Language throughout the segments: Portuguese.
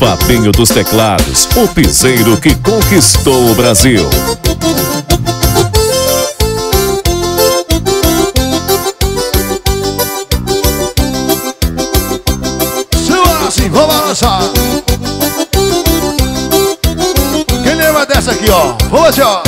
Fabinho dos Teclados, o piseiro que conquistou o Brasil. Assim, vamos balançar. Quem lembra dessa aqui, ó? Vamos assim, ó.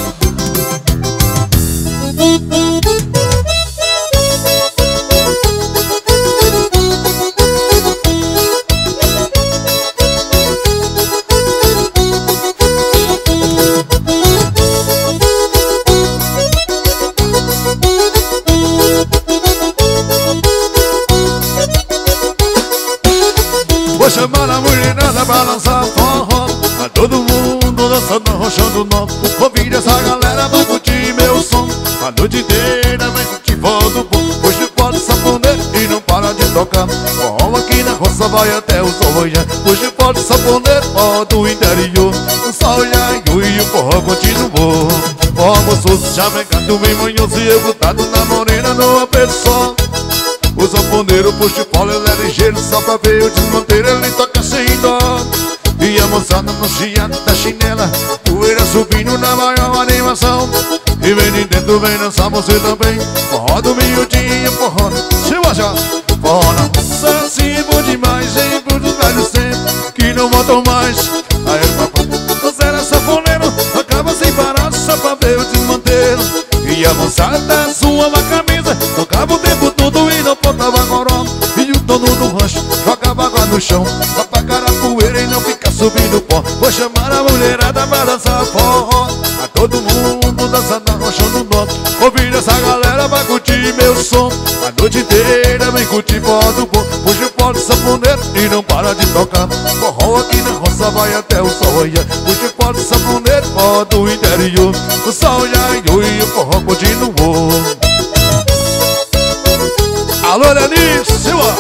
Vou chamar a mulherada pra dançar forró, tá todo mundo dançando, arrochando nó. Convide essa galera pra curtir meu som, a noite inteira vem curtir fogo bom. Hoje pode saponeiro e não para de tocar, forró aqui na roça vai até o sol olhar. Hoje pode saponeiro, ó do interior, o sol olhar e o forró continuou. Forró gostoso, chamegado, bem manhoso e eu botado na morena numa pessoa. O sanfoneiro puxa o polo, ele é ligeiro, só pra ver o desmanteiro, ele toca sem dó. E a moçada no chiado da chinela, poeira subindo na maior animação. E vem de dentro, vem dançar você também, forró do miudinho, forró se baixar. Forró na roça, assim, bom demais, exemplo dos velhos tempos, que não voltam mais. Aí o papai, você era sanfoneiro, acaba sem parar, só pra ver o desmanteiro. E a moçada suava a camisa, tocava o tempo todo e não botava goró. E o dono do rancho jogava água no chão, apagar a poeira e não ficar subindo pó. Vou chamar a mulherada pra dançar forró, a todo mundo dançando, arrochando nó. Convida essa galera pra curtir meu som, a noite inteira vem curtir forró do bom. Hoje pode sanfoneiro e não para de tocar, forró aqui na roça vai até o sol olhar. Hoje pode sanfoneiro, ó do interior, o sol olhar e o forró continuou. Alô, Lenis, Silva!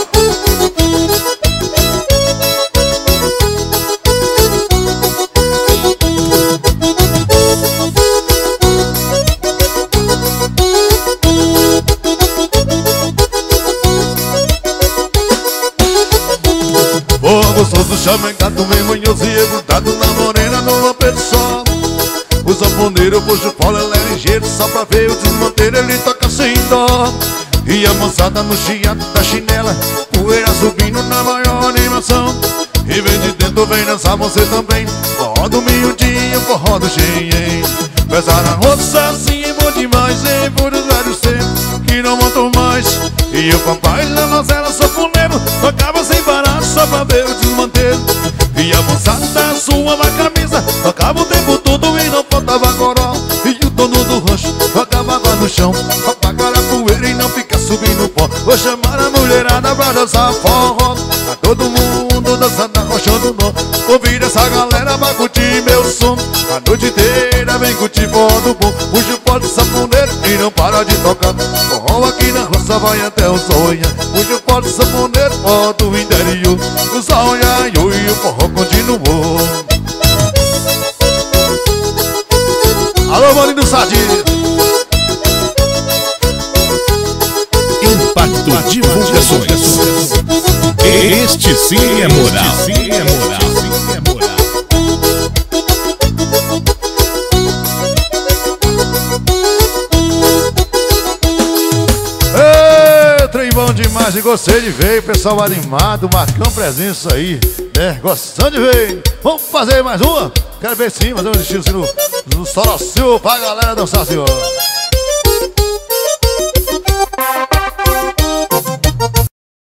Forró gostoso, chamegado, bem manhoso e grudado na morena numa pessoa. O sanfoneiro puxa o polo, ele é ligeiro, só pra ver o desmanteiro, ele toca sem dó. E a moçada no chiado da chinela, poeira subindo na maior animação. E vem de dentro, vem dançar você também, forró do miudinho, forró do xenhen. Pesar na roça, assim é bom demais, em puros velhos tempos, que não voltam mais. E o papai lá nós era sanfoneiro, tocava sem parar, só pra ver o desmanteiro. E a moçada suava a camisa, tocava o tempo todo e não faltava goró. E o dono do rancho jogava água no chão, apagar a poeira e não ficar subindo pó. Vou chamar a mulherada pra dançar forró, a todo mundo dançando, arrochando nó. Convida essa galera pra curtir meu som, a noite inteira vem curtir forró do bom. Hoje pode sanfoneiro e não para de tocar, forró aqui na roça vai até o sol olhar. Hoje pode sanfoneiro, ó do interior, o sol olhar e o forró continuou. Alô, Bolinho do Sardinha! Impacto Divulgações. Este sim é moral. Este sim é moral. Este sim é moral. Ei, trem bom demais e gostei de ver, pessoal animado, Marcão presença aí, né? Gostando de ver. Vamos fazer mais uma? Quero ver sim, fazer um estilo assim no Sorocil pra galera dançar, senhor.